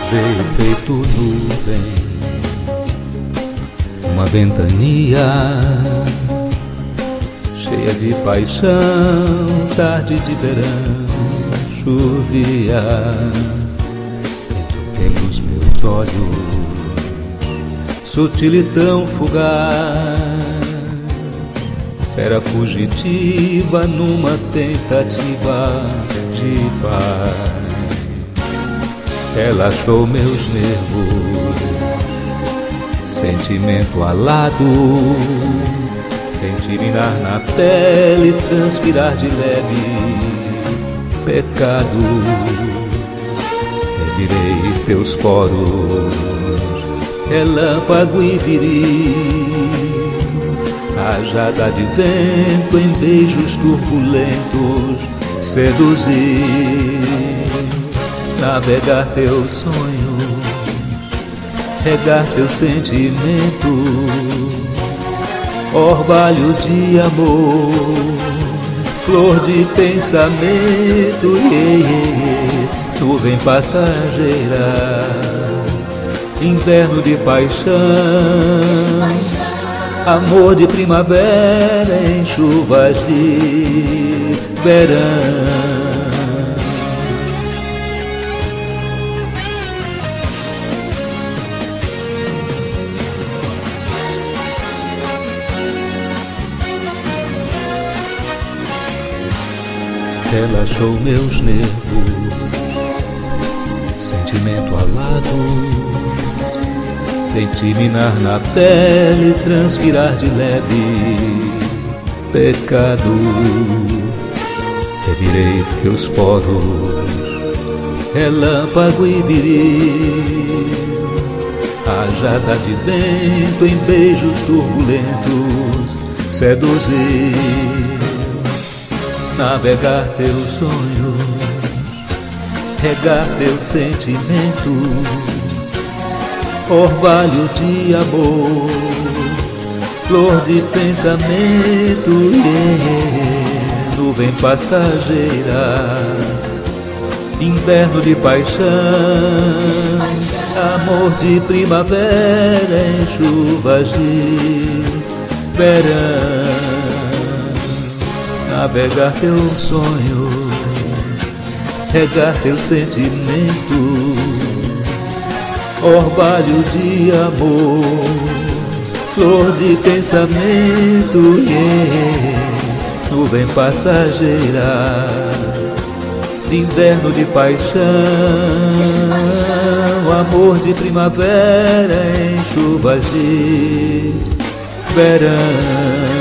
veio feito nuvem, uma ventania cheia de paixão. Tarde de verão chovia pelos meus olhos, sutil e tão fugaz, fera fugitiva numa tentativa de paz. Relaxou meus nervos, sentimento alado, senti minar na pele, transpirar de leve pecado. Revirei teus poros, relâmpago e viril, rajada de vento em beijos turbulentos, seduzir. Navegar teus sonhos, regar teu sentimento, orvalho de amor, flor de pensamento, nuvem passageira, inverno de paixão, amor de primavera em chuvas de verão. Relaxou meus nervos, sentimento alado, senti minar na pele, transpirar de leve pecado. Revirei teus poros, relâmpago e viril, rajada de vento em beijos turbulentos, seduzir. Navegar teus sonhos, regar teu sentimento, orvalho de amor, flor de pensamento, nuvem passageira, inverno de paixão, amor de primavera em chuvas de verão. Navegar teu sonho, regar teu sentimento, orvalho de amor, flor de pensamento, nuvem passageira, inverno de paixão, amor de primavera em chuvas de verão.